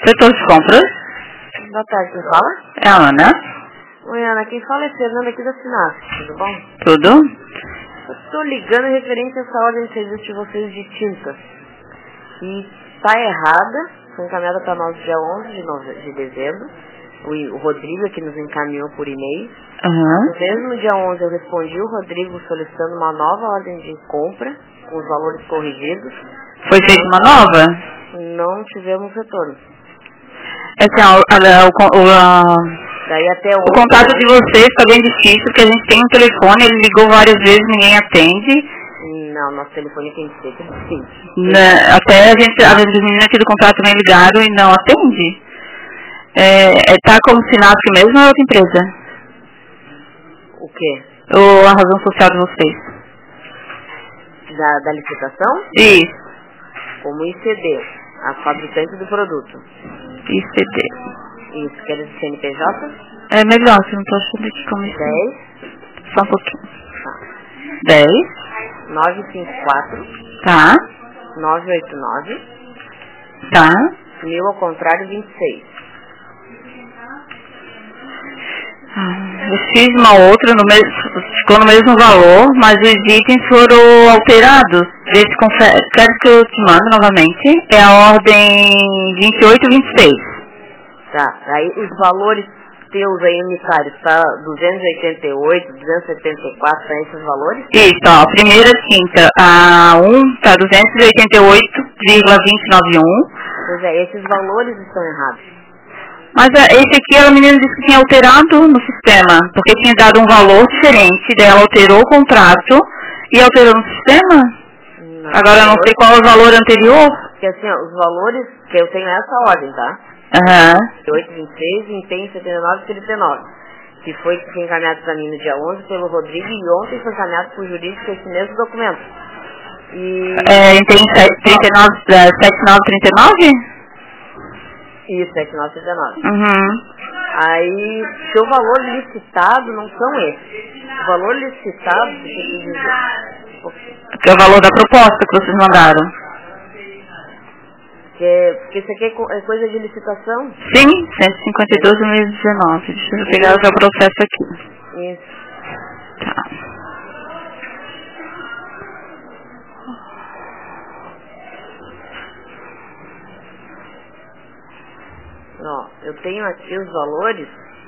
Setor de compras. Boa tarde, quem fala? É a Ana. Oi, Ana, quem fala é Fernanda aqui da Sinasp, tudo bom? Tudo? Eu estou ligando referente a essa ordem de serviço de vocês de tinta. E está errada, foi encaminhada para nós dia 11 de dezembro. O Rodrigo que nos encaminhou por e-mail. No mesmo dia 11 eu respondi o Rodrigo solicitando uma nova ordem de compra, com os valores corrigidos. Foi feita uma nova? Não tivemos retorno. Daí até o contato de vocês está bem difícil, porque a gente tem um telefone, ele ligou várias vezes, ninguém atende. Não, nosso telefone tem que ser, sim. Até as meninas aqui do contrato também ligaram e não atende. Tá como Sinasp mesmo ou é outra empresa? O quê? Ou a razão social de vocês? Da licitação? Isso. Como ICD, a fabricante do produto. ICD. Isso, quer dizer CNPJ? É melhor, se não estou achando aqui como isso. 10. Só um pouquinho. Tá. 10. 954. Tá. 989. Tá. 1000 ao contrário, 26. Eu fiz uma outra, ficou no mesmo valor, mas os itens foram alterados. Quero que eu te mando novamente. É a ordem 28 e 26. Tá, aí os valores teus aí unitários, tá? 288, 274, tá esses valores? Isso, ó, a primeira tinta, a 1 tá 288,291. Pois é, esses valores estão errados. Mas esse aqui, a menina disse que tinha alterado no sistema, porque tinha dado um valor diferente, daí ela alterou o contrato e alterou no sistema. Não, agora eu não sei qual é o valor anterior. Porque assim, ó, os valores que eu tenho essa ordem, tá? 8, 26, empenho 79, 39. Que foi encaminhado para mim no dia 11 pelo Rodrigo e ontem foi encaminhado por jurídico esse mesmo documento. Empenho 7939? Isso, 7939. Uhum. Aí, seu valor licitado não são esses. O valor licitado, deixa eu te dizer. Que é o valor da proposta que vocês mandaram. Porque isso aqui é coisa de licitação? Sim, 152/2019. Deixa eu pegar o seu processo aqui. Isso. Tá. Ó, eu tenho aqui os valores.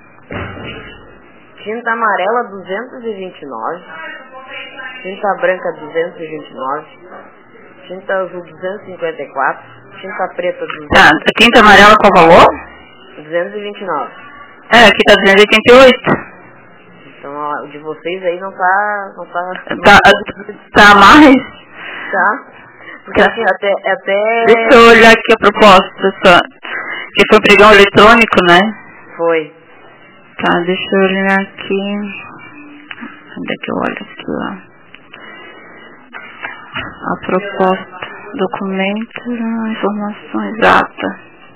Tinta amarela 229, tinta branca 229, tinta azul 254, tinta preta 200. Tá, a tinta amarela qual valor? 229. Aqui tá 288. Então, ó, o de vocês aí não tá tá mais? Tá. Porque assim, até... Deixa eu olhar aqui a proposta só. Que foi um pregão eletrônico, né? Foi. Tá, deixa eu olhar aqui. Onde é que eu olho aqui, ó? A proposta, documento, informação exata.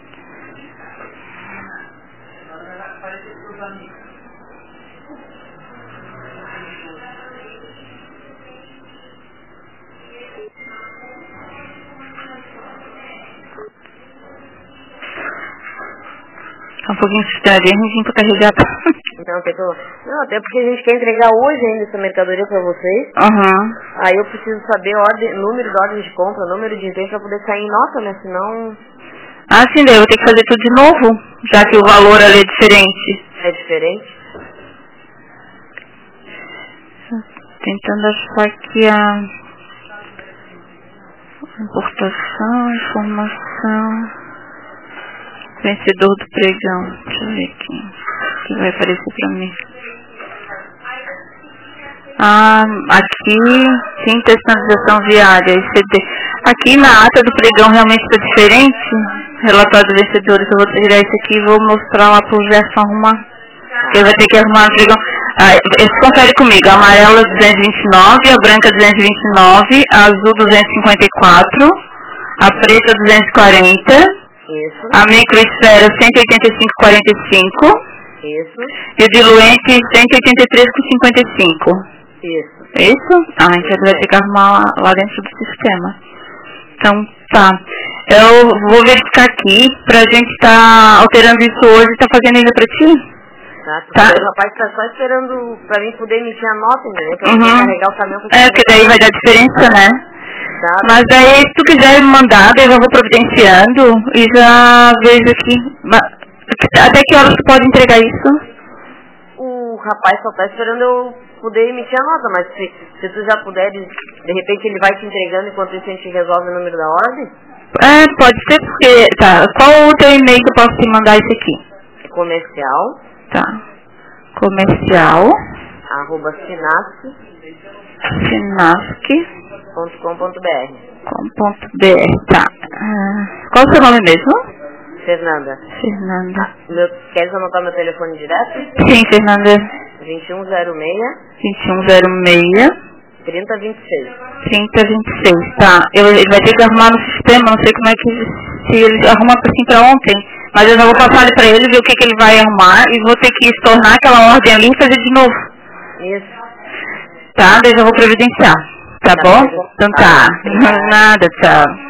Um pouquinho de sistema bem ruim pra carregar. Não, até porque a gente quer entregar hoje ainda essa mercadoria pra vocês. Aí eu preciso saber número de ordem de compra, número de itens pra poder sair em nota, né? Senão... Sim, daí eu vou ter que fazer tudo de novo, já que o valor ali é diferente. É diferente? Tentando achar aqui a importação, informação... Vencedor do pregão. Deixa eu ver aqui. O que vai aparecer pra mim? Aqui, tinta sinalização viária, ICD. Aqui na ata do pregão realmente está diferente. Relatório dos vencedores, eu vou tirar isso aqui e vou mostrar lá pro Gerson arrumar. Porque vai ter que arrumar o pregão. Esse confere comigo. A amarela 229, a branca 229, a azul 254, a preta 240. Isso. A microesfera 185,45. Isso. E o diluente 183,55. Isso. É isso? Então vai ter que arrumar lá dentro do sistema. Então, tá. Eu vou verificar aqui pra gente tá alterando isso hoje e tá fazendo ainda pra ti? Tá. O rapaz tá só esperando pra mim poder emitir a nota, entendeu? Pra poder carregar o caminhão. Porque daí vai dar diferença, né? Tá. Mas daí, se tu quiser me mandar, daí eu vou providenciando e já vejo aqui. Até que horas tu pode entregar isso? O rapaz só tá esperando eu poder emitir a nota, mas se tu já puder, de repente ele vai te entregando enquanto isso a gente resolve o número da ordem? Pode ser porque... Tá, qual o teu e-mail que eu posso te mandar isso aqui? Comercial. Tá. Comercial. @sinasc.com.br. Tá. Qual o seu nome mesmo? Fernanda. Queres anotar meu telefone direto? Sim, Fernanda. 2106 3026. 3026, tá. Ele vai ter que arrumar no sistema, não sei como é que... Se ele arruma assim pra ontem. Mas eu já vou passar ele pra ele, ver o que ele vai arrumar e vou ter que estornar aquela ordem ali e fazer de novo. Isso. Tá, daí eu vou providenciar. Tá bom? Então tá. Nada, tchau.